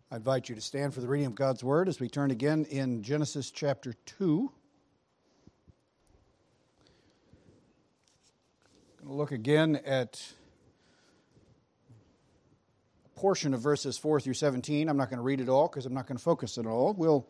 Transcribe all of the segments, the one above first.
I invite you to stand for the reading of God's Word as we turn again in Genesis chapter 2. I'm going to look again at a portion of verses 4 through 17. I'm not going to read it all because I'm not going to focus it all. We'll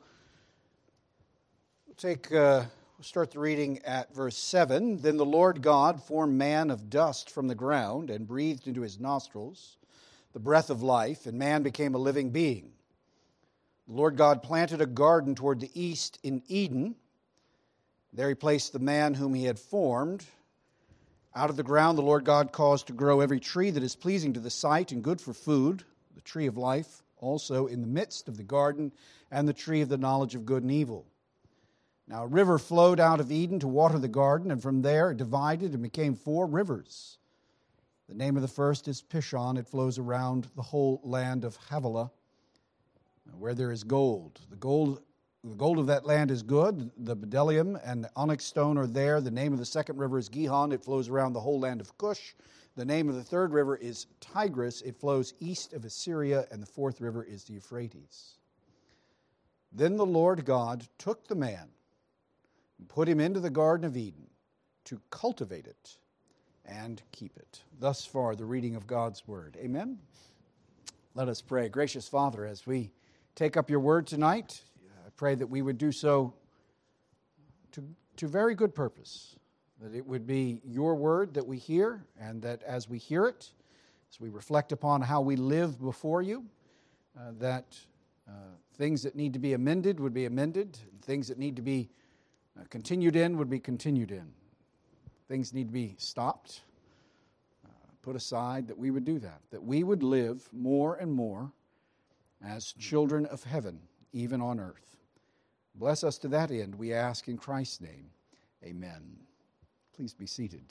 start the reading at verse 7. Then the Lord God formed man of dust from the ground and breathed into his nostrils the breath of life, and man became a living being. The Lord God planted a garden toward the east in Eden. There he placed the man whom he had formed. Out of the ground the Lord God caused to grow every tree that is pleasing to the sight and good for food, the tree of life also in the midst of the garden, and the tree of the knowledge of good and evil. Now a river flowed out of Eden to water the garden, and from there it divided and became 4 rivers. The name of the first is Pishon. It flows around the whole land of Havilah, where there is gold. The gold of that land is good. The bdellium and the onyx stone are there. The name of the second river is Gihon. It flows around the whole land of Cush. The name of the third river is Tigris. It flows east of Assyria. And the fourth river is the Euphrates. Then the Lord God took the man and put him into the Garden of Eden to cultivate it and keep it. Thus far, the reading of God's Word. Amen? Let us pray. Gracious Father, as we take up your Word tonight, I pray that we would do so to very good purpose, that it would be your Word that we hear, and that as we hear it, as we reflect upon how we live before you, that things that need to be amended would be amended, things that need to be continued in would be continued in. Things need to be stopped, put aside, that we would do that we would live more and more as children of heaven, even on earth. Bless us to that end, we ask in Christ's name. Amen. Please be seated.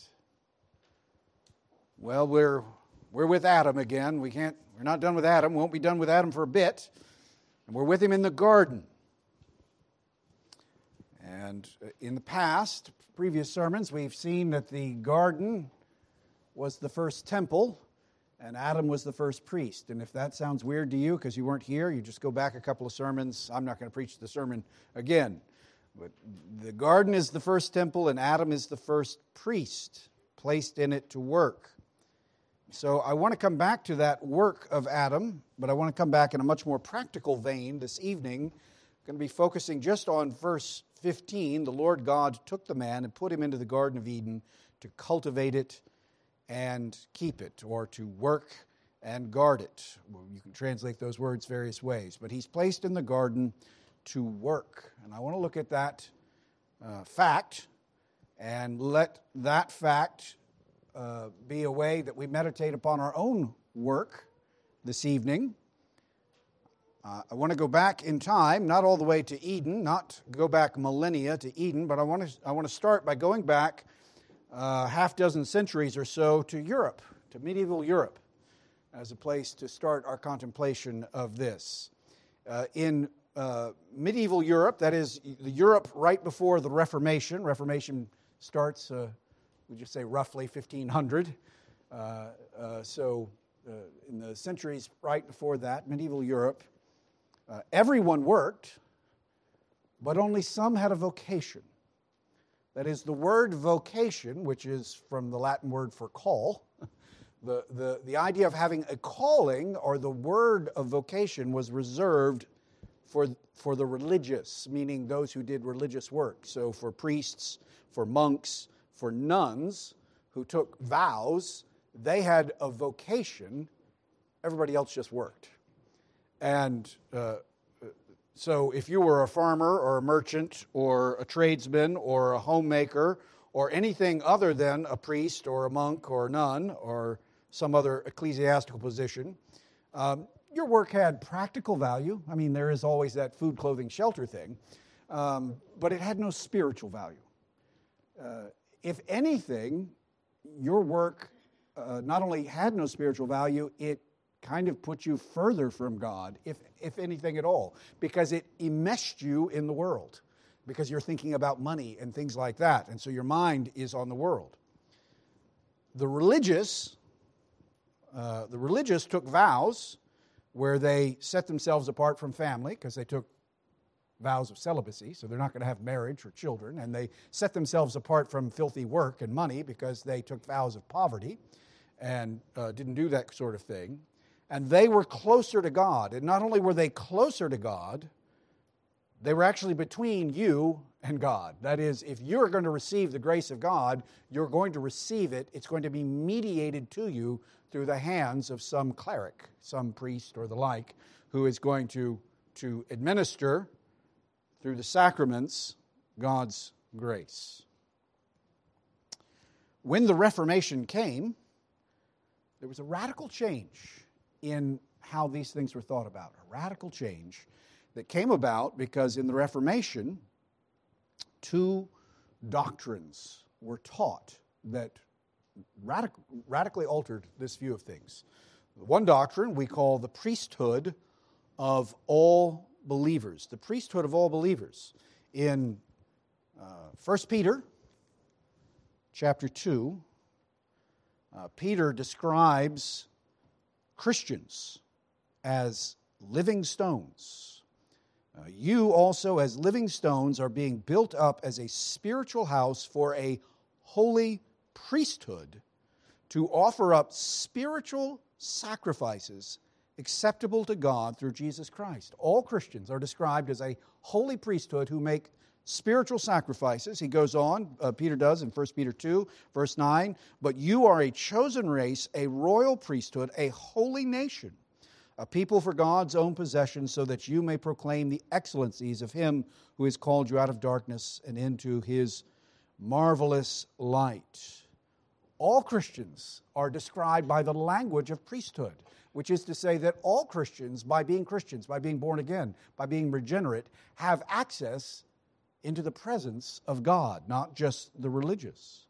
Well, we're with Adam again. We're not done with Adam. Won't be done with Adam for a bit. And we're with him in the garden. And in the past, previous sermons, we've seen that the garden was the first temple and Adam was the first priest. And if that sounds weird to you because you weren't here, you just go back a couple of sermons. I'm not going to preach the sermon again. But the garden is the first temple and Adam is the first priest placed in it to work. So I want to come back to that work of Adam, but I want to come back in a much more practical vein this evening. I'm going to be focusing just on verse 15. The Lord God took the man and put him into the Garden of Eden to cultivate it and keep it, or to work and guard it. Well, you can translate those words various ways, but he's placed in the garden to work. And I want to look at that fact and let that fact be a way that we meditate upon our own work this evening. I want to go back in time, not all the way to Eden, not go back millennia to Eden, but I want to start by going back half dozen centuries or so to Europe, to medieval Europe, as a place to start our contemplation of this. In medieval Europe, that is the Europe right before the Reformation. Reformation starts, we just say roughly 1500. So in the centuries right before that, medieval Europe, everyone worked, but only some had a vocation. That is, the word vocation, which is from the Latin word for call, the idea of having a calling, or the word of vocation, was reserved for the religious, meaning those who did religious work. So for priests, for monks, for nuns who took vows, they had a vocation. Everybody else just worked. And so if you were a farmer or a merchant or a tradesman or a homemaker or anything other than a priest or a monk or a nun or some other ecclesiastical position, your work had practical value. I mean, there is always that food, clothing, shelter thing, but it had no spiritual value. If anything, your work not only had no spiritual value, it kind of put you further from God, if anything at all, because it enmeshed you in the world, because you're thinking about money and things like that, and so your mind is on the world. The religious took vows where they set themselves apart from family because they took vows of celibacy, so they're not going to have marriage or children, and they set themselves apart from filthy work and money because they took vows of poverty and didn't do that sort of thing. And they were closer to God. And not only were they closer to God, they were actually between you and God. That is, if you're going to receive the grace of God, you're going to receive it. It's going to be mediated to you through the hands of some cleric, some priest or the like, who is going to administer through the sacraments God's grace. When the Reformation came, there was a radical change in how these things were thought about. A radical change that came about because in the Reformation, two doctrines were taught that radically altered this view of things. One doctrine we call the priesthood of all believers. The priesthood of all believers. In 1 Peter chapter 2, Peter describes Christians as living stones. You also, as living stones, are being built up as a spiritual house for a holy priesthood to offer up spiritual sacrifices acceptable to God through Jesus Christ. All Christians are described as a holy priesthood who make spiritual sacrifices. He goes on, Peter does in 1 Peter 2, verse 9, but you are a chosen race, a royal priesthood, a holy nation, a people for God's own possession, so that you may proclaim the excellencies of Him who has called you out of darkness and into His marvelous light. All Christians are described by the language of priesthood, which is to say that all Christians, by being born again, by being regenerate, have access into the presence of God, not just the religious.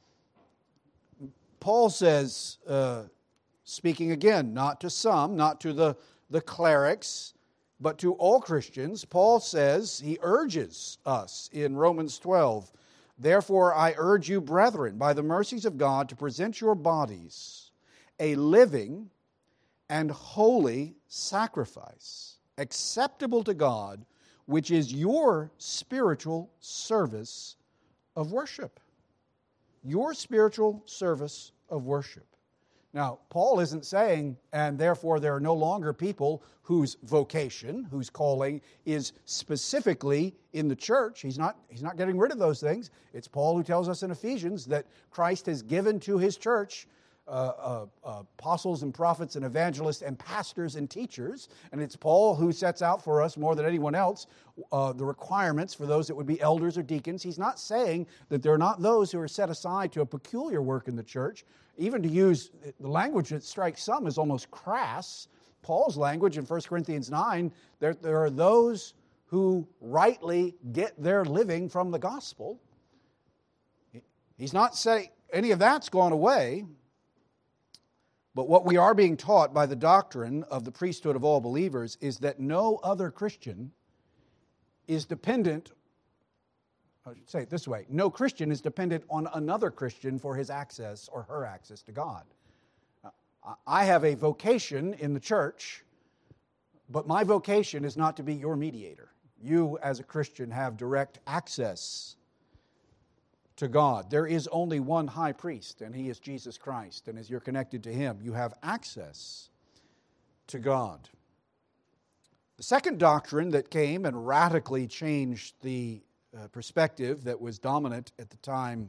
Paul says, speaking again, not to some, not to the clerics, but to all Christians, Paul says, he urges us in Romans 12, therefore I urge you, brethren, by the mercies of God, to present your bodies a living and holy sacrifice, acceptable to God, which is your spiritual service of worship. Your spiritual service of worship. Now, Paul isn't saying, and therefore there are no longer people whose vocation, whose calling is specifically in the church. He's not getting rid of those things. It's Paul who tells us in Ephesians that Christ has given to His church apostles and prophets and evangelists and pastors and teachers. And it's Paul who sets out for us more than anyone else the requirements for those that would be elders or deacons. He's not saying that there are not those who are set aside to a peculiar work in the church. Even to use the language that strikes some as almost crass, Paul's language in 1 Corinthians 9, there are those who rightly get their living from the gospel. He's not saying any of that's gone away. But what we are being taught by the doctrine of the priesthood of all believers is that no other Christian is dependent, I should say it this way, no Christian is dependent on another Christian for his access or her access to God. I have a vocation in the church, but my vocation is not to be your mediator. You, as a Christian, have direct access to God. There is only one high priest, and He is Jesus Christ. And as you're connected to Him, you have access to God. The second doctrine that came and radically changed the perspective that was dominant at the time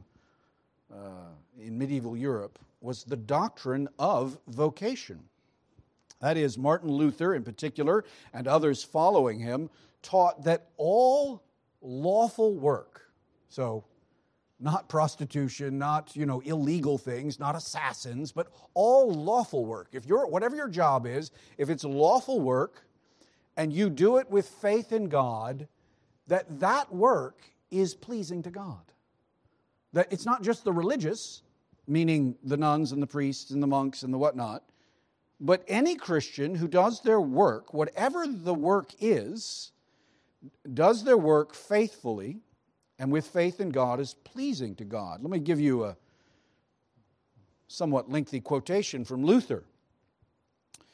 in medieval Europe was the doctrine of vocation. That is, Martin Luther in particular, and others following him, taught that all lawful work, so not prostitution, not illegal things, not assassins, but all lawful work. Whatever your job is, if it's lawful work and you do it with faith in God, that work is pleasing to God. That it's not just the religious, meaning the nuns and the priests and the monks and the whatnot, but any Christian who does their work, whatever the work is, does their work faithfully and with faith in God is pleasing to God. Let me give you a somewhat lengthy quotation from Luther.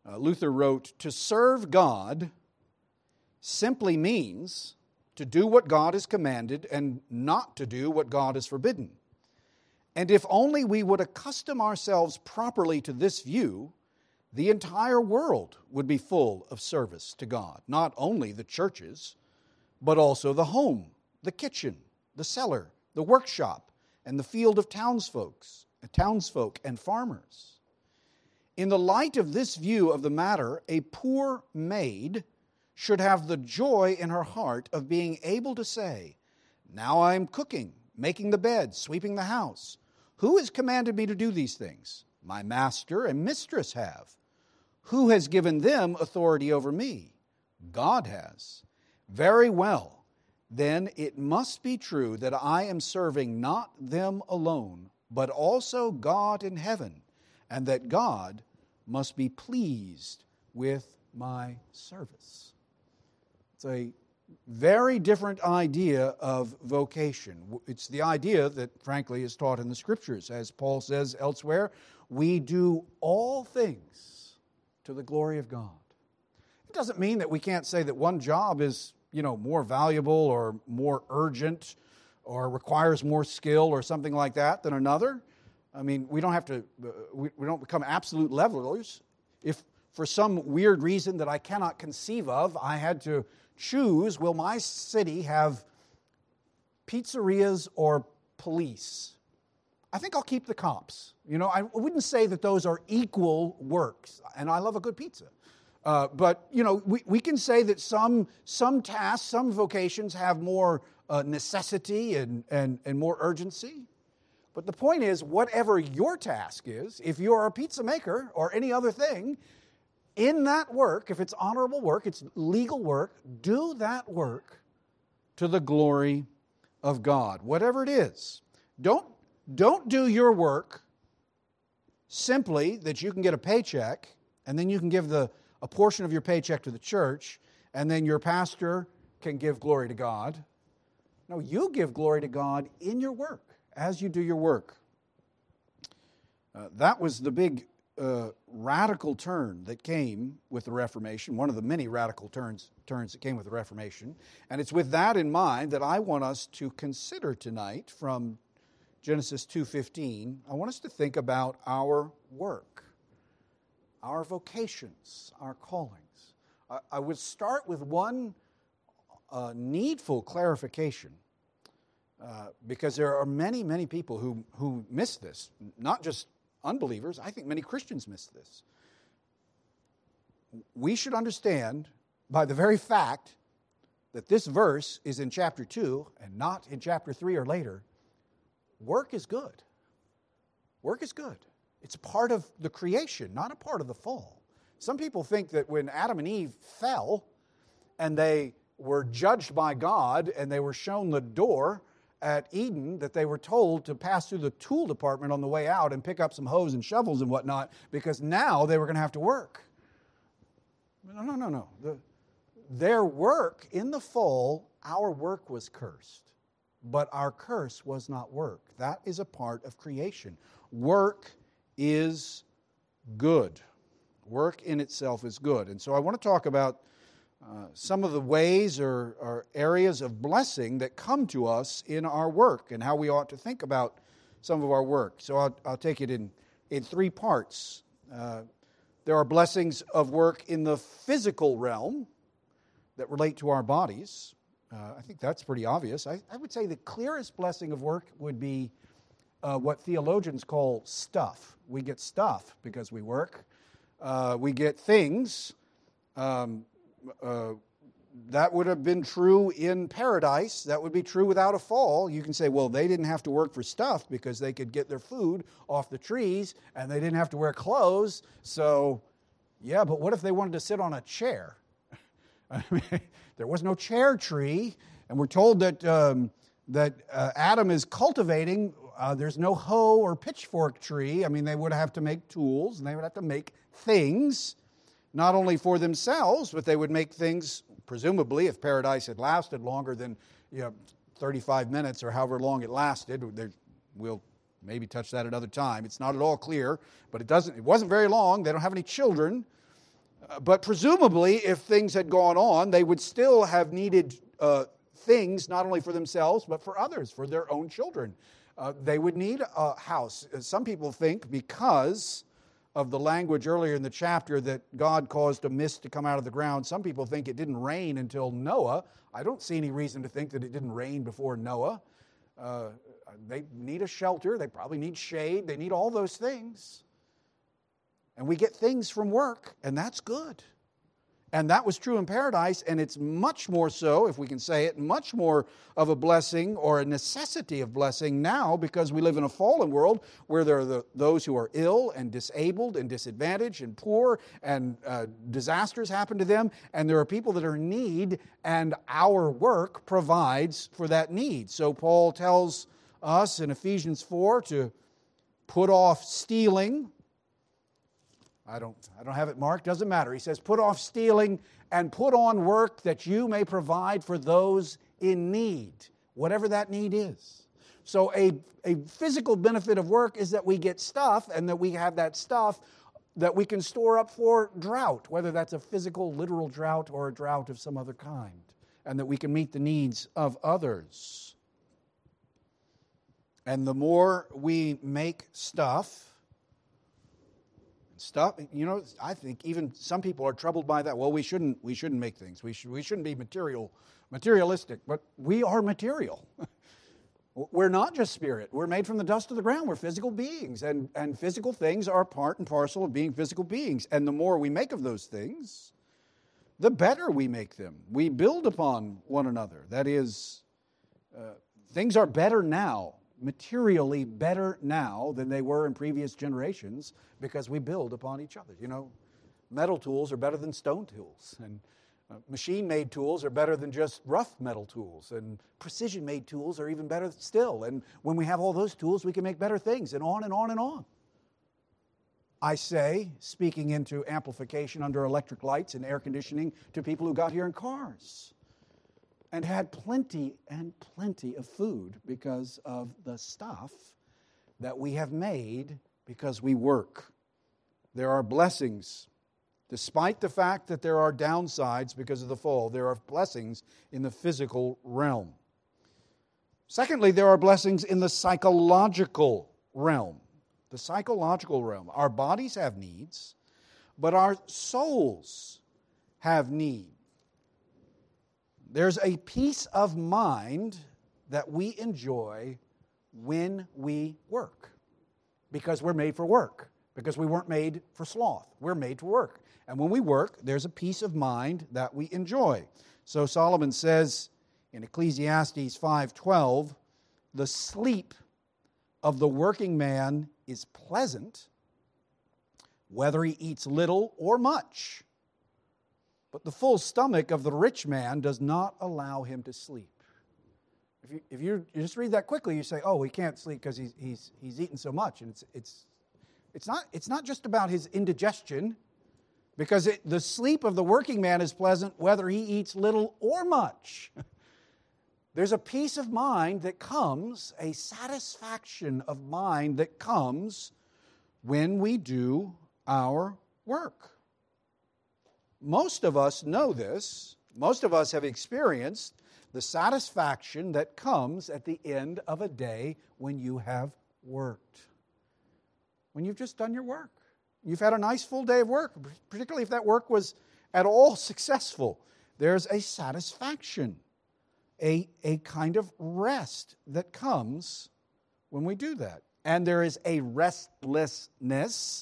Luther wrote, "To serve God simply means to do what God has commanded and not to do what God has forbidden. And if only we would accustom ourselves properly to this view, the entire world would be full of service to God. Not only the churches, but also the home, the kitchen, the cellar, the workshop, and the field of townsfolk and farmers. In the light of this view of the matter, a poor maid should have the joy in her heart of being able to say, 'Now I am cooking, making the bed, sweeping the house. Who has commanded me to do these things? My master and mistress have. Who has given them authority over me? God has. Very well. Then it must be true that I am serving not them alone, but also God in heaven, and that God must be pleased with my service.'" It's a very different idea of vocation. It's the idea that, frankly, is taught in the Scriptures. As Paul says elsewhere, we do all things to the glory of God. It doesn't mean that we can't say that one job is, more valuable or more urgent or requires more skill or something like that than another. I mean, we don't have to, we don't become absolute levelers. If for some weird reason that I cannot conceive of, I had to choose, will my city have pizzerias or police? I think I'll keep the cops. I wouldn't say that those are equal works, and I love a good pizza. But we can say that some tasks, some vocations have more necessity and more urgency. But the point is, whatever your task is, if you're a pizza maker or any other thing, in that work, if it's honorable work, it's legal work, do that work to the glory of God, whatever it is. Don't do your work simply that you can get a paycheck, and then you can give a portion of your paycheck to the church, and then your pastor can give glory to God. No, you give glory to God in your work, as you do your work. That was the big radical turn that came with the Reformation, one of the many radical turns that came with the Reformation. And it's with that in mind that I want us to consider tonight from Genesis 2:15. I want us to think about our work, our vocations, our callings. I would start with one needful clarification, because there are many, many people who miss this, not just unbelievers. I think many Christians miss this. We should understand by the very fact that this verse is in chapter 2 and not in chapter 3 or later, work is good. Work is good. It's a part of the creation, not a part of the fall. Some people think that when Adam and Eve fell and they were judged by God and they were shown the door at Eden, that they were told to pass through the tool department on the way out and pick up some hoes and shovels and whatnot, because now they were going to have to work. No. Their work in the fall, our work was cursed. But our curse was not work. That is a part of creation. Work is good. Work in itself is good. And so I want to talk about some of the ways or areas of blessing that come to us in our work and how we ought to think about some of our work. So I'll take it in 3 parts. There are blessings of work in the physical realm that relate to our bodies. I think that's pretty obvious. I would say the clearest blessing of work would be what theologians call stuff. We get stuff because we work. We get things. That would have been true in paradise. That would be true without a fall. You can say, well, they didn't have to work for stuff because they could get their food off the trees and they didn't have to wear clothes. So, yeah, but what if they wanted to sit on a chair? I mean, there was no chair tree, and we're told that Adam is cultivating. There's no hoe or pitchfork tree. I mean, they would have to make tools, and they would have to make things, not only for themselves, but they would make things, presumably, if paradise had lasted longer than 35 minutes or however long it lasted. We'll maybe touch that another time. It's not at all clear, but it wasn't very long. They don't have any children. But presumably, if things had gone on, they would still have needed things not only for themselves, but for others, for their own children. They would need a house. Some people think because of the language earlier in the chapter that God caused a mist to come out of the ground, some people think it didn't rain until Noah. I don't see any reason to think that it didn't rain before Noah. They need a shelter. They probably need shade. They need all those things. And we get things from work, and that's good. And that was true in paradise, and it's much more so, if we can say it, much more of a blessing or a necessity of blessing now, because we live in a fallen world where there are those who are ill and disabled and disadvantaged and poor, and disasters happen to them, and there are people that are in need, and our work provides for that need. So Paul tells us in Ephesians 4 to put off stealing. I don't have it marked, doesn't matter. He says, put off stealing and put on work that you may provide for those in need, whatever that need is. So a physical benefit of work is that we get stuff, and that we have that stuff that we can store up for drought, whether that's a physical, literal drought or a drought of some other kind, and that we can meet the needs of others. And the more we make stuff, I think even some people are troubled by that. Well, we shouldn't make things. We shouldn't be materialistic, but we are material. We're not just spirit. We're made from the dust of the ground. We're physical beings, and physical things are part and parcel of being physical beings. And the more we make of those things, the better we make them. We build upon one another. That is, things are better now, materially better now than they were in previous generations, because we build upon each other. Metal tools are better than stone tools, and machine-made tools are better than just rough metal tools, and precision-made tools are even better still. And when we have all those tools, we can make better things, and on and on and on. I say, speaking into amplification under electric lights and air conditioning to people who got here in cars and had plenty and plenty of food because of the stuff that we have made because we work. There are blessings. Despite the fact that there are downsides because of the fall, there are blessings in the physical realm. Secondly, there are blessings in the psychological realm. The psychological realm. Our bodies have needs, but our souls have need. There's a peace of mind that we enjoy when we work, because we're made for work, because we weren't made for sloth. We're made to work. And when we work, there's a peace of mind that we enjoy. So Solomon says in Ecclesiastes 5:12, the sleep of the working man is pleasant, whether he eats little or much. But the full stomach of the rich man does not allow him to sleep. If you just read that quickly, you say, "Oh, he can't sleep because he's eaten so much." And it's not just about his indigestion, because the sleep of the working man is pleasant whether he eats little or much. There's a peace of mind that comes, a satisfaction of mind that comes when we do our work. Most of us know this. Most of us have experienced the satisfaction that comes at the end of a day when you have worked. When you've just done your work. You've had a nice full day of work, particularly if that work was at all successful. There's a satisfaction, a kind of rest that comes when we do that. And there is a restlessness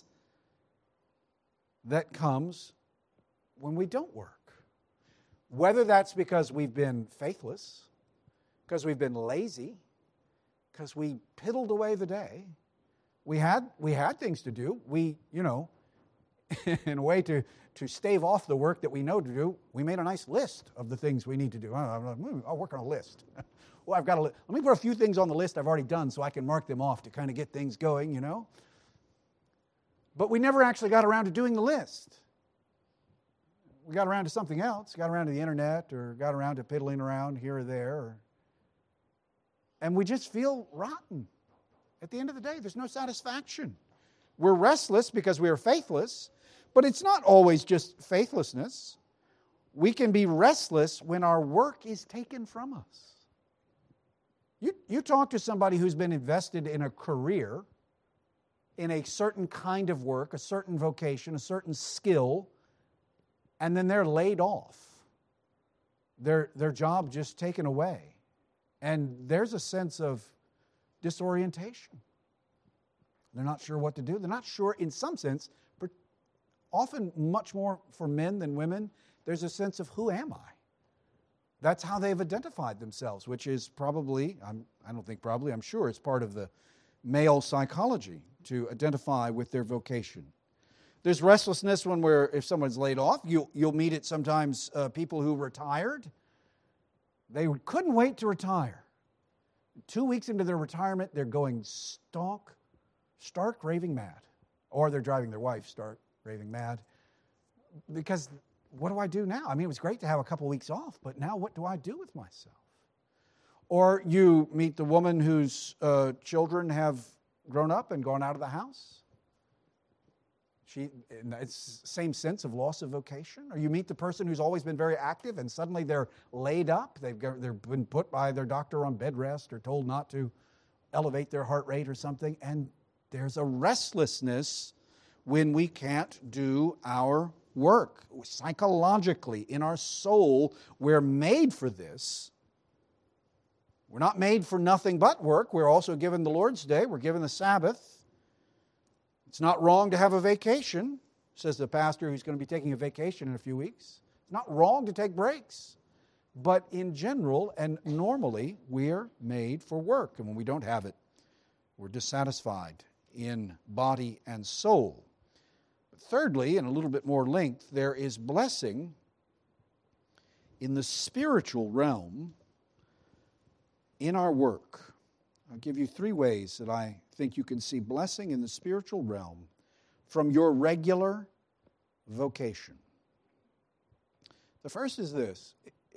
that comes when we don't work. Whether that's because we've been faithless, because we've been lazy, because we piddled away the day. We had things to do. We, in a way to stave off the work that we know to do, we made a nice list of the things we need to do. I'll work on a list. Well, I've got let me put a few things on the list I've already done so I can mark them off to kind of get things going, But we never actually got around to doing the list. We got around to something else, got around to the internet, or got around to piddling around here or there. And we just feel rotten. At the end of the day, there's no satisfaction. We're restless because we are faithless, But it's not always just faithlessness. We can be restless when our work is taken from us. You talk to somebody who's been invested in a career, in a certain kind of work, a certain vocation, a certain skill, and then they're laid off. Their job just taken away. And there's a sense of disorientation. They're not sure what to do. They're not sure, in some sense, often much more for men than women, there's a sense of who am I? That's how they've identified themselves, which is probably, I'm sure it's part of the male psychology to identify with their vocation. There's restlessness if someone's laid off. You'll meet it sometimes, people who retired. They couldn't wait to retire. 2 weeks into their retirement, they're going stark raving mad. Or they're driving their wife stark raving mad. Because what do I do now? I mean, it was great to have a couple weeks off, but now what do I do with myself? Or you meet the woman whose children have grown up and gone out of the house. It's the same sense of loss of vocation. Or you meet the person who's always been very active and suddenly they're laid up. They've been put by their doctor on bed rest or told not to elevate their heart rate or something. And there's a restlessness when we can't do our work. Psychologically, in our soul, we're made for this. We're not made for nothing but work. We're also given the Lord's Day. We're given the Sabbath. It's not wrong to have a vacation, says the pastor who's going to be taking a vacation in a few weeks. It's not wrong to take breaks. But in general and normally, we're made for work. And when we don't have it, we're dissatisfied in body and soul. But thirdly, in a little bit more length, there is blessing in the spiritual realm in our work. I'll give you 3 ways that I think you can see blessing in the spiritual realm from your regular vocation. The first is this.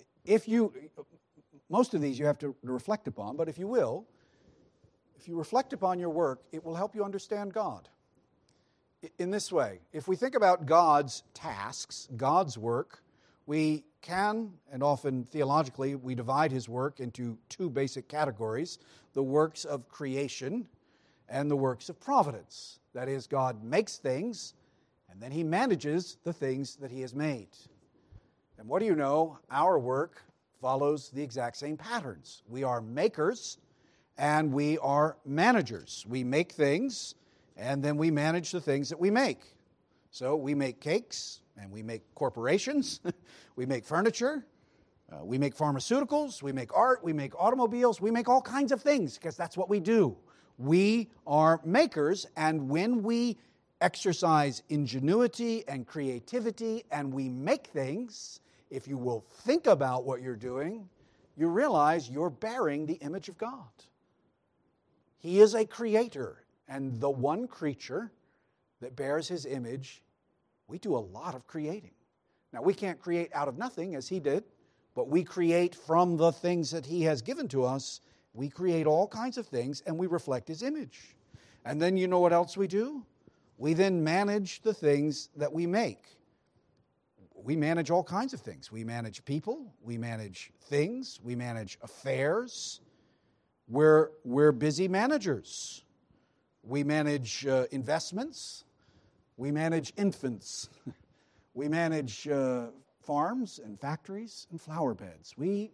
Most of these you have to reflect upon, but if you reflect upon your work, it will help you understand God. In this way, if we think about God's tasks, God's work, we can, and often theologically, we divide His work into 2 basic categories: the works of creation and the works of providence. That is, God makes things, and then He manages the things that He has made. And what do you know? Our work follows the exact same patterns. We are makers, and we are managers. We make things, and then we manage the things that we make. So we make cakes, and we make corporations, we make furniture, we make pharmaceuticals, we make art, we make automobiles, we make all kinds of things because that's what we do. We are makers, and when we exercise ingenuity and creativity and we make things, if you will think about what you're doing, you realize you're bearing the image of God. He is a creator, and the one creature that bears His image, we do a lot of creating. Now, we can't create out of nothing as He did, but we create from the things that He has given to us. We create all kinds of things, and we reflect His image. And then you know what else we do? We then manage the things that we make. We manage all kinds of things. We manage people, we manage things, we manage affairs. We're busy managers. We manage investments. We manage infants. We manage farms and factories and flower beds. We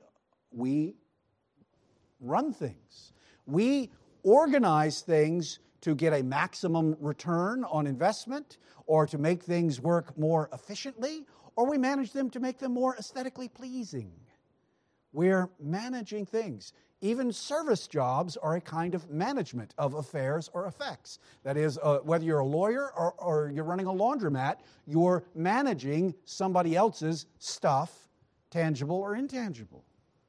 run things. We organize things to get a maximum return on investment or to make things work more efficiently, or we manage them to make them more aesthetically pleasing. We're managing things. Even service jobs are a kind of management of affairs or effects. That is, whether you're a lawyer or you're running a laundromat, you're managing somebody else's stuff, tangible or intangible.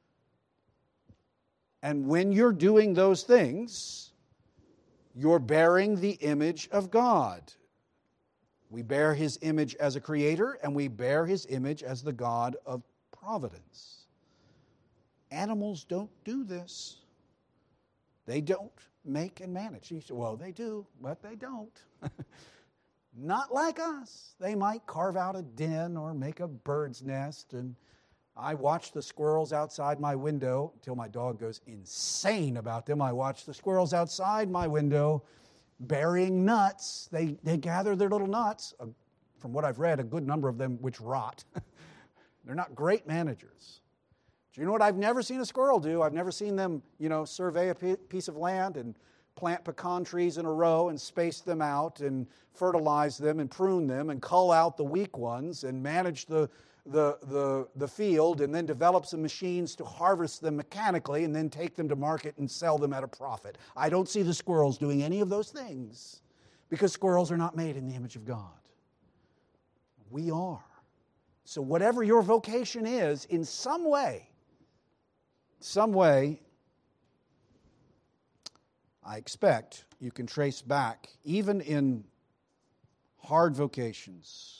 And when you're doing those things, you're bearing the image of God. We bear His image as a creator, and we bear His image as the God of providence. Animals don't do this. They don't make and manage. You say, well, they do, but they don't. Not like us. They might carve out a den or make a bird's nest. And I watch the squirrels outside my window until my dog goes insane about them. I watch the squirrels outside my window burying nuts. They gather their little nuts. From what I've read, a good number of them which rot. They're not great managers. Do you know what I've never seen a squirrel do? I've never seen them, survey a piece of land and plant pecan trees in a row and space them out and fertilize them and prune them and cull out the weak ones and manage the field and then develop some machines to harvest them mechanically and then take them to market and sell them at a profit. I don't see the squirrels doing any of those things because squirrels are not made in the image of God. We are. So whatever your vocation is, in some way, I expect you can trace back, even in hard vocations,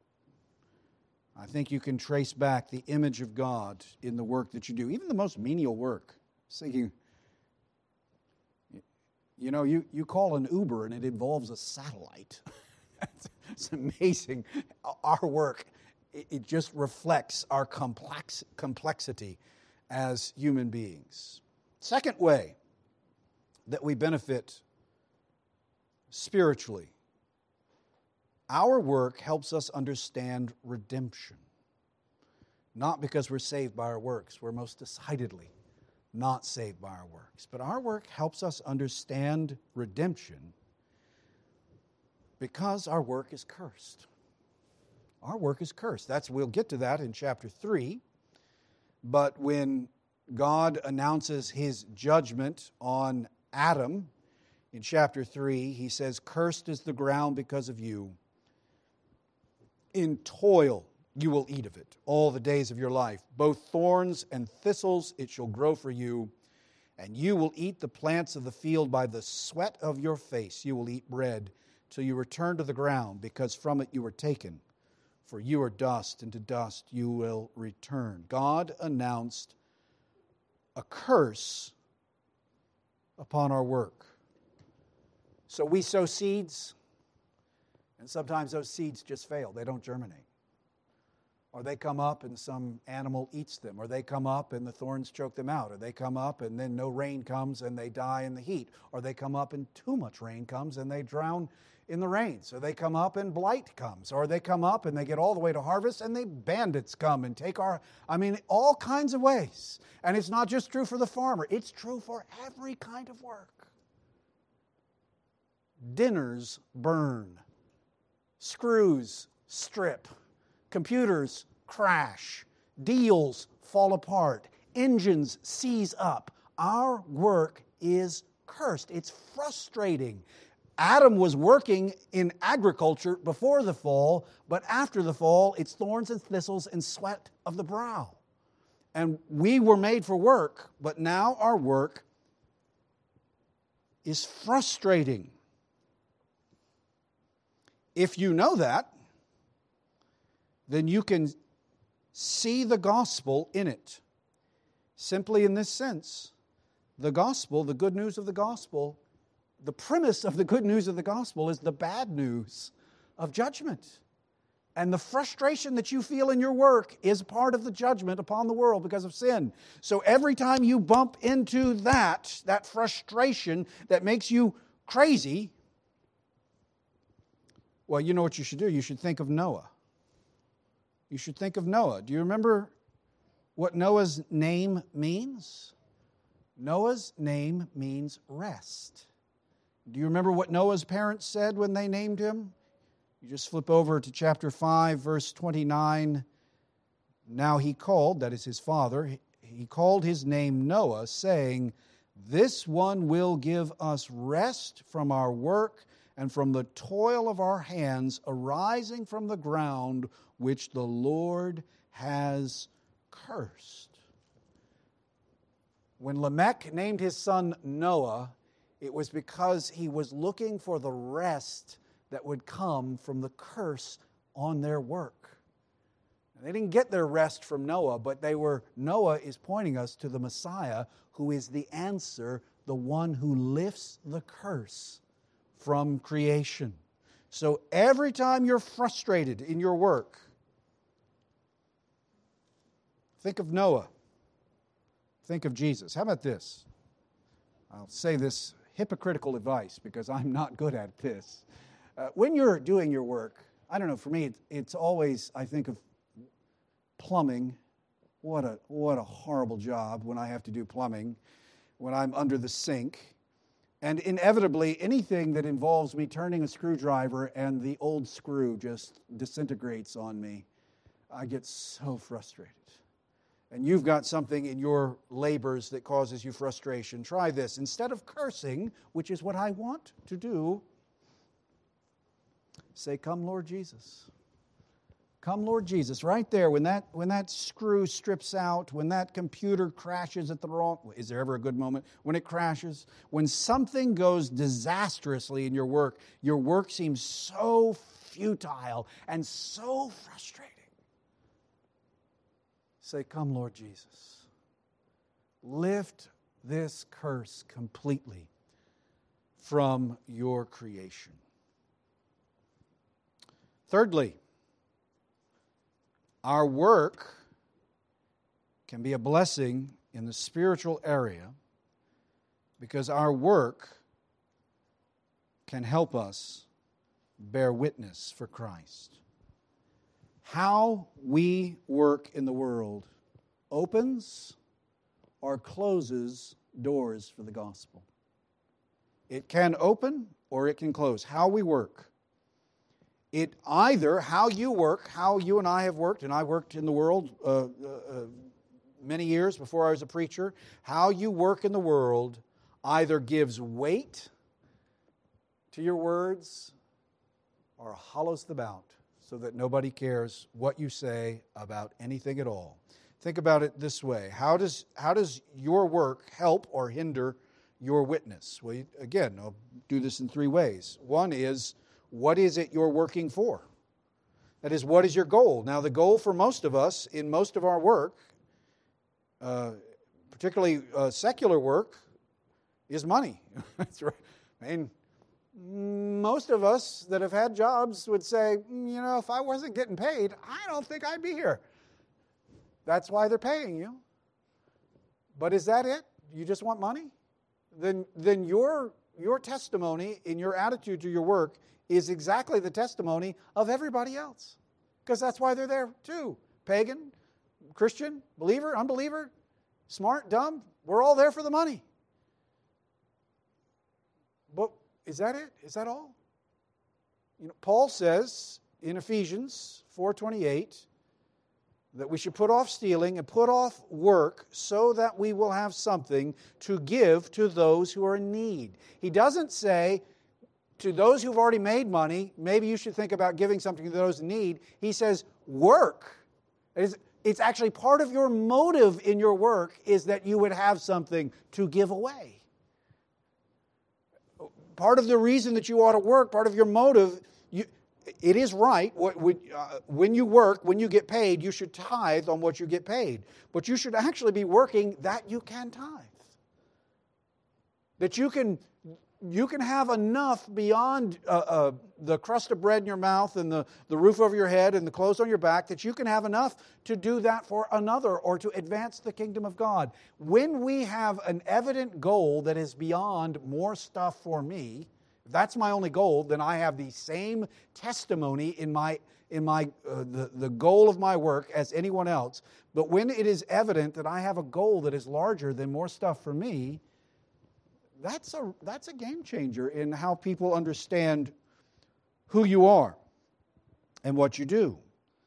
I think you can trace back the image of God in the work that you do, even the most menial work. Thinking, you call an Uber and it involves a satellite. It's amazing. Our work, it just reflects our complexity as human beings. Second way that we benefit spiritually, our work helps us understand redemption. Not because we're saved by our works. We're most decidedly not saved by our works. But our work helps us understand redemption because our work is cursed. Our work is cursed. We'll get to that in chapter 3. But when God announces His judgment on Adam in chapter 3, He says, "Cursed is the ground because of you. In toil you will eat of it all the days of your life. Both thorns and thistles it shall grow for you, and you will eat the plants of the field by the sweat of your face. You will eat bread till you return to the ground, because from it you were taken. For you are dust, and to dust you will return." God announced a curse upon our work. So we sow seeds, and sometimes those seeds just fail. They don't germinate. Or they come up and some animal eats them. Or they come up and the thorns choke them out. Or they come up and then no rain comes and they die in the heat. Or they come up and too much rain comes and they drown in the rain. So they come up and blight comes. Or they come up and they get all the way to harvest and the bandits come and take all kinds of ways. And it's not just true for the farmer. It's true for every kind of work. Dinners burn. Screws strip. Computers crash. Deals fall apart. Engines seize up. Our work is cursed. It's frustrating. Adam was working in agriculture before the fall, but after the fall, it's thorns and thistles and sweat of the brow. And we were made for work, but now our work is frustrating. If you know that, then you can see the gospel in it. Simply in this sense, the gospel, the good news of the gospel, the premise of the good news of the gospel is the bad news of judgment. And the frustration that you feel in your work is part of the judgment upon the world because of sin. So every time you bump into that frustration that makes you crazy, well, you know what you should do? You should think of Noah. You should think of Noah. Do you remember what Noah's name means? Noah's name means rest. Do you remember what Noah's parents said when they named him? You just flip over to chapter 5, verse 29. Now he called, that is his father, he called his name Noah, saying, "This one will give us rest from our work and from the toil of our hands arising from the ground which the Lord has cursed." When Lamech named his son Noah, it was because he was looking for the rest that would come from the curse on their work. They didn't get their rest from Noah, but Noah is pointing us to the Messiah, who is the answer, the one who lifts the curse from creation. So every time you're frustrated in your work, think of Noah. Think of Jesus. How about this? I'll say this hypocritical advice because I'm not good at this. When you're doing your work, I don't know, for me, it's always, I think of plumbing. What a horrible job when I have to do plumbing, when I'm under the sink. And inevitably, anything that involves me turning a screwdriver and the old screw just disintegrates on me, I get so frustrated. And you've got something in your labors that causes you frustration. Try this. Instead of cursing, which is what I want to do, say, "Come, Lord Jesus." Come, Lord Jesus. Right there, when that screw strips out, when that computer crashes at the wrong... Is there ever a good moment? When it crashes, when something goes disastrously in your work seems so futile and so frustrating. Say, "Come, Lord Jesus. Lift this curse completely from your creation." Thirdly, our work can be a blessing in the spiritual area because our work can help us bear witness for Christ. How we work in the world opens or closes doors for the gospel. It can open or it can close. How we work. It either, how you work, how you and I have worked, and I worked in the world many years before I was a preacher, how you work in the world either gives weight to your words or hollows them out, so that nobody cares what you say about anything at all. Think about it this way. How does your work help or hinder your witness? Well, again, I'll do this in three ways. One is, what is it you're working for? That is, what is your goal? Now, the goal for most of us in most of our work, particularly secular work, is money. That's right. I mean, most of us that have had jobs would say, if I wasn't getting paid, I don't think I'd be here. That's why they're paying you. But is that it? You just want money? Then your testimony in your attitude to your work is exactly the testimony of everybody else. Because that's why they're there too. Pagan, Christian, believer, unbeliever, smart, dumb, we're all there for the money. But is that it? Is that all? Paul says in Ephesians 4:28 that we should put off stealing and put off work so that we will have something to give to those who are in need. He doesn't say to those who've already made money, maybe you should think about giving something to those in need. He says work. It's actually part of your motive in your work is that you would have something to give away. Part of the reason that you ought to work, part of your motive, it is right. When you work, when you get paid, you should tithe on what you get paid. But you should actually be working that you can tithe. That you can have enough beyond the crust of bread in your mouth and the roof over your head and the clothes on your back, that you can have enough to do that for another or to advance the kingdom of God. When we have an evident goal that is beyond more stuff for me, if that's my only goal, then I have the same testimony in the goal of my work as anyone else. But when it is evident that I have a goal that is larger than more stuff for me, that's a game changer in how people understand who you are and what you do.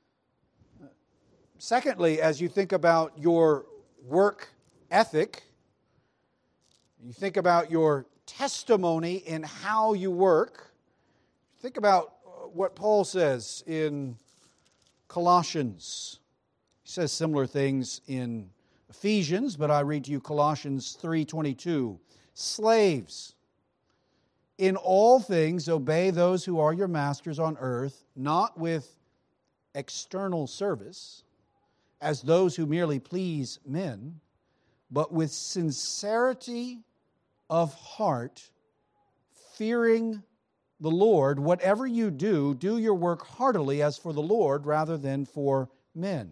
Secondly, as you think about your work ethic, you think about your testimony in how you work, think about what Paul says in Colossians. He says similar things in Ephesians, but I read to you Colossians 3:22. Slaves, in all things obey those who are your masters on earth, not with external service, as those who merely please men, but with sincerity of heart, fearing the Lord, whatever you do, do your work heartily as for the Lord rather than for men.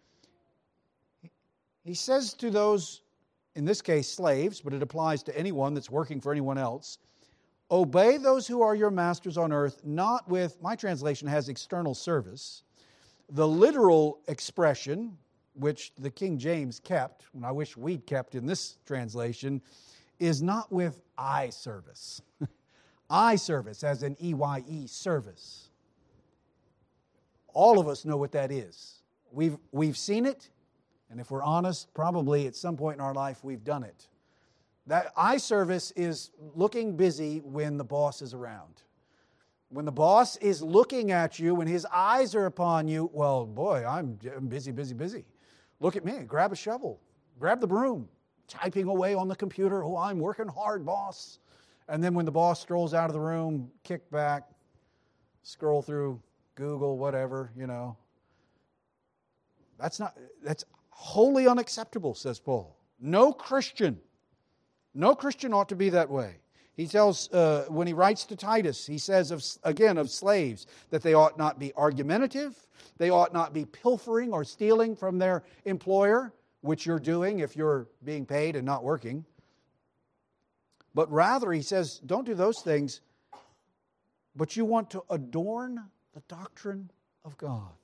He says to those, in this case slaves, but it applies to anyone that's working for anyone else, obey those who are your masters on earth, not with, my translation has external service. The literal expression, which the King James kept, and I wish we'd kept in this translation, is not with eye service. Eye service, as in EYE service. All of us know what that is. We've seen it, and if we're honest, probably at some point in our life we've done it. That eye service is looking busy when the boss is around. When the boss is looking at you, when his eyes are upon you, well, boy, I'm busy. Look at me, grab a shovel, grab the broom, typing away on the computer. Oh, I'm working hard, boss. And then when the boss strolls out of the room, kick back, scroll through Google, whatever, That's wholly unacceptable, says Paul. No Christian ought to be that way. He tells, when he writes to Titus, he says, of slaves, that they ought not be argumentative, they ought not be pilfering or stealing from their employer, which you're doing if you're being paid and not working. But rather, he says, don't do those things, but you want to adorn the doctrine of God.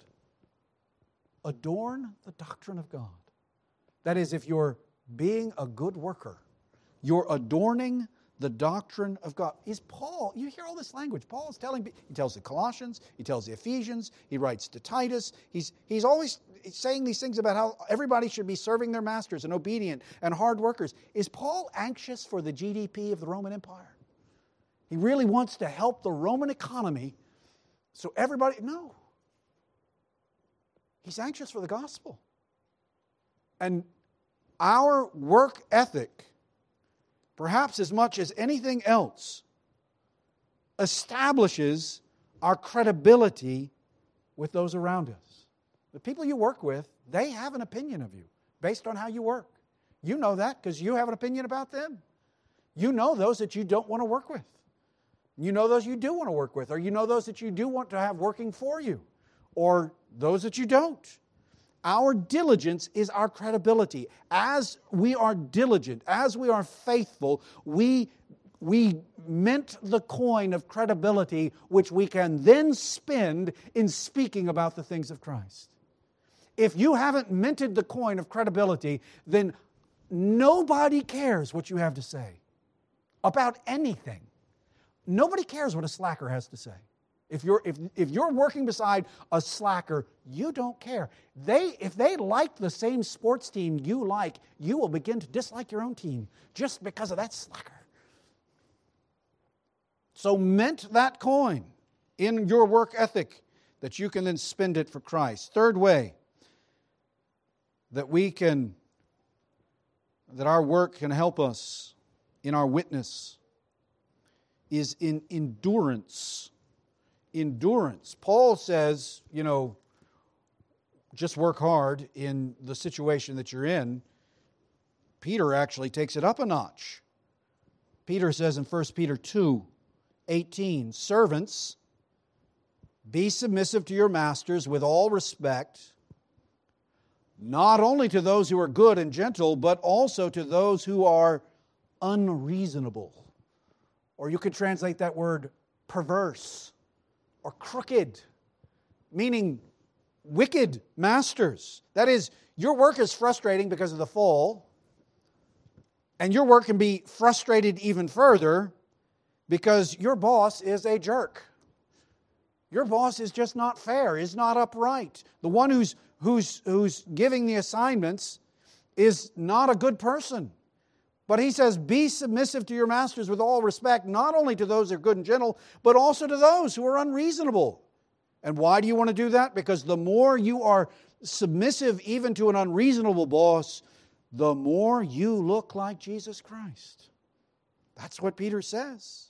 Adorn the doctrine of God. That is, if you're being a good worker, you're adorning the doctrine of God. Is Paul, you hear all this language. Paul is he tells the Colossians, he tells the Ephesians, he writes to Titus. He's always saying these things about how everybody should be serving their masters and obedient and hard workers. Is Paul anxious for the GDP of the Roman Empire? He really wants to help the Roman economy so everybody, no. He's anxious for the gospel. And our work ethic, perhaps as much as anything else, establishes our credibility with those around us. The people you work with, they have an opinion of you based on how you work. You know that because you have an opinion about them. You know those that you don't want to work with. You know those you do want to work with, or you know those that you do want to have working for you, or those that you don't. Our diligence is our credibility. As we are diligent, as we are faithful, we mint the coin of credibility, which we can then spend in speaking about the things of Christ. If you haven't minted the coin of credibility, then nobody cares what you have to say about anything. Nobody cares what a slacker has to say. If you're working beside a slacker, you don't care. If they like the same sports team you like, you will begin to dislike your own team just because of that slacker. So mint that coin in your work ethic that you can then spend it for Christ. Third way that our work can help us in our witness is in endurance. Endurance. Paul says, just work hard in the situation that you're in. Peter actually takes it up a notch. Peter says in 1 Peter 2:18, servants, be submissive to your masters with all respect, not only to those who are good and gentle, but also to those who are unreasonable. Or you could translate that word perverse or crooked, meaning wicked masters. That is, your work is frustrating because of the fall, and your work can be frustrated even further because your boss is a jerk. Your boss is just not fair, is not upright. The one who's giving the assignments is not a good person. But he says, be submissive to your masters with all respect, not only to those who are good and gentle, but also to those who are unreasonable. And why do you want to do that? Because the more you are submissive even to an unreasonable boss, the more you look like Jesus Christ. That's what Peter says.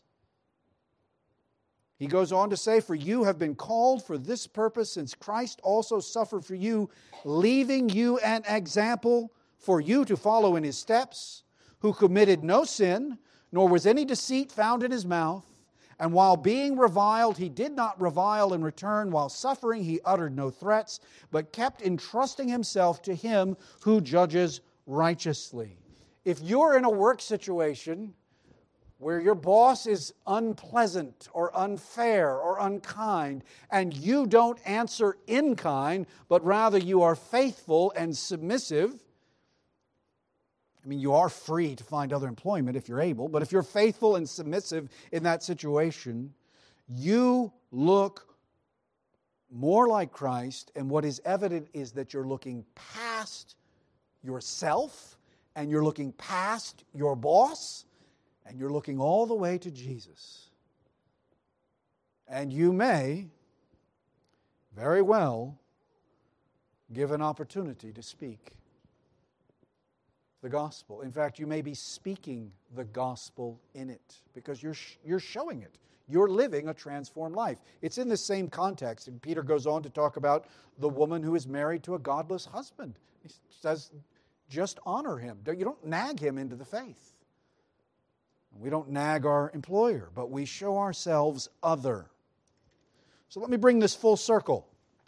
He goes on to say, for you have been called for this purpose, since Christ also suffered for you, leaving you an example for you to follow in His steps, who committed no sin, nor was any deceit found in His mouth. And while being reviled, he did not revile in return. While suffering, he uttered no threats, but kept entrusting himself to him who judges righteously. If you're in a work situation where your boss is unpleasant or unfair or unkind, and you don't answer in kind, but rather you are faithful and submissive, I mean, you are free to find other employment if you're able, but if you're faithful and submissive in that situation, you look more like Christ, and what is evident is that you're looking past yourself, and you're looking past your boss, and you're looking all the way to Jesus. And you may very well give an opportunity to speak the gospel. In fact, you may be speaking the gospel in it because you're showing it. You're living a transformed life. It's in the same context. And Peter goes on to talk about the woman who is married to a godless husband. He says, just honor him. You don't nag him into the faith. We don't nag our employer, but we show ourselves other. So let me bring this full circle.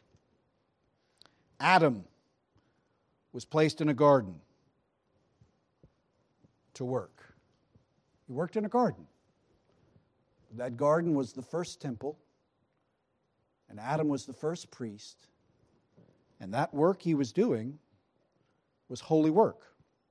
Adam was placed in a garden to work. He worked in a garden. That garden was the first temple, and Adam was the first priest, and that work he was doing was holy work.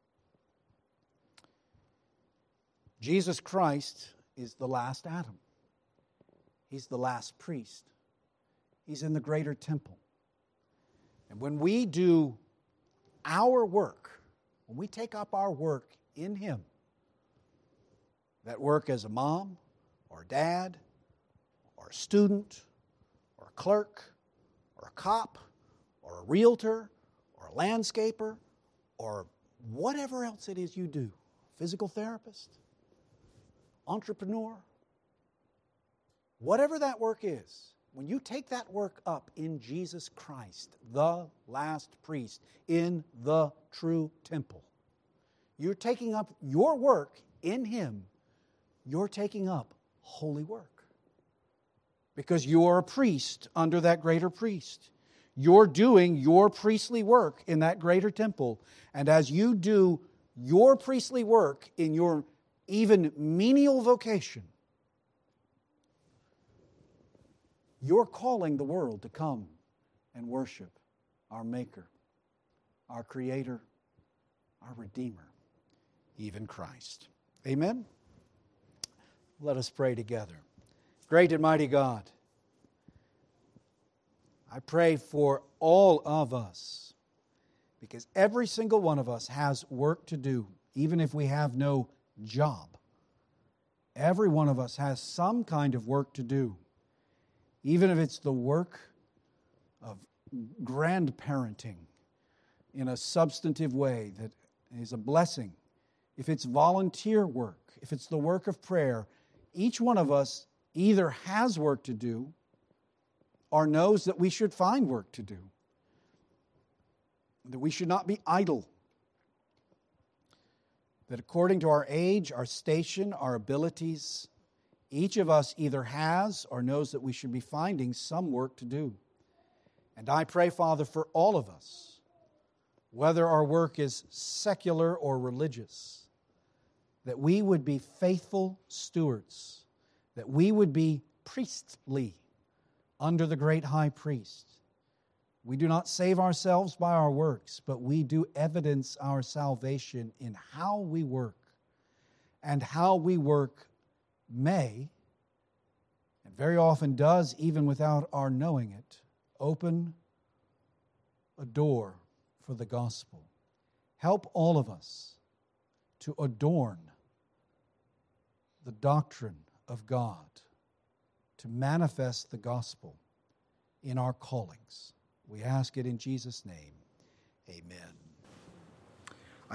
Jesus Christ is the last Adam. He's the last priest. He's in the greater temple. And when we do our work, when we take up our work in Him, that work as a mom, or a dad, or a student, or a clerk, or a cop, or a realtor, or a landscaper, or whatever else it is you do, physical therapist, entrepreneur, whatever that work is, when you take that work up in Jesus Christ, the last priest, in the true temple, you're taking up your work in Him, you're taking up holy work. Because you are a priest under that greater priest. You're doing your priestly work in that greater temple. And as you do your priestly work in your even menial vocation, you're calling the world to come and worship our Maker, our Creator, our Redeemer, even Christ. Amen? Let us pray together. Great and mighty God, I pray for all of us, because every single one of us has work to do, even if we have no job. Every one of us has some kind of work to do, even if it's the work of grandparenting in a substantive way that is a blessing. If it's volunteer work, if it's the work of prayer, each one of us either has work to do or knows that we should find work to do. That we should not be idle. That according to our age, our station, our abilities, each of us either has or knows that we should be finding some work to do. And I pray, Father, for all of us, whether our work is secular or religious, that we would be faithful stewards, that we would be priestly under the great high priest. We do not save ourselves by our works, but we do evidence our salvation in how we work. And how we work may, and very often does, even without our knowing it, open a door for the gospel. Help all of us to adorn the doctrine of God, to manifest the gospel in our callings. We ask it in Jesus' name. Amen.